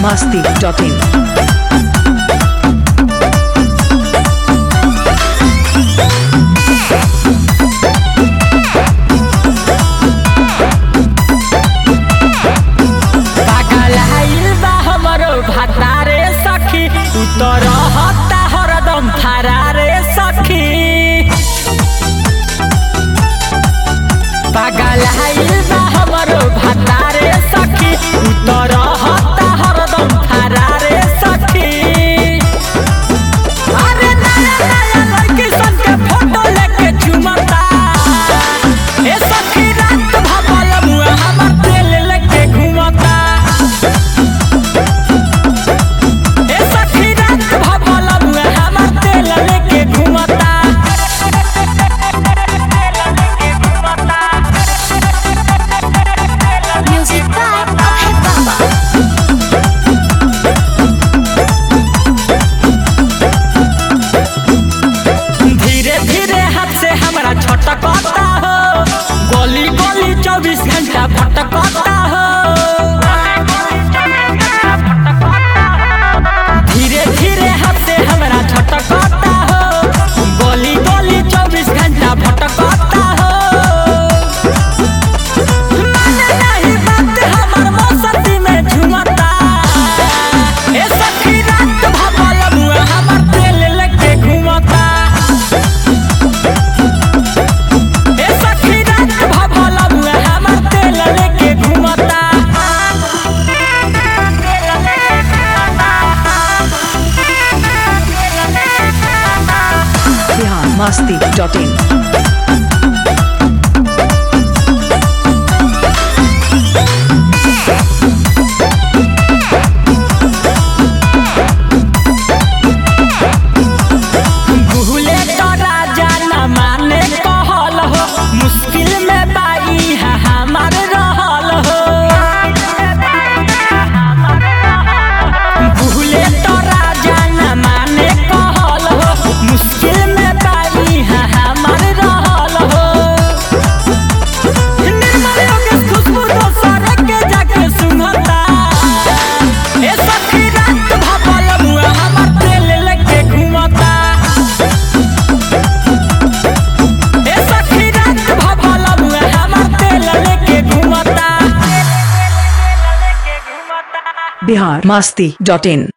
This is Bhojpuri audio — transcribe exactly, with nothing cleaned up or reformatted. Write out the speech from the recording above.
masti dot in. पागल हाइल बा हमरो भतारे सखी उतर हता हरदम फरारे सखी। अरे नया नया लड़की सन के फोटो लेके झुमता ए सखी रात भबल मुआ हमर तेल लेके घुमता ए सखी रात भबल मुआ हमर तेल लेके घुमता। छटकता हो गोली गोली चौबीस घंटा भटकता हो धीरे धीरे हाथ से हमरा छटकता हो गोली गोली चौबीस घंटा भटकता हो। माने नहीं बात हमर मौसती में झुमता ए सखी रात भबल मुआ हमर तेल लेके घुमता। masti dot in. भूले तो राजा न माने कहल हो मुश्किल में बाई है हमार रहल हो। भूले तो राजा न माने कहल हो मुश्किल में बाई है हमार रहल हो। निर्मल योगेश खुशबू दोसर के जाके सुनता ए सखी रात भबल मुआ हमर तेल लेके घुमता। Bihar masti dot in.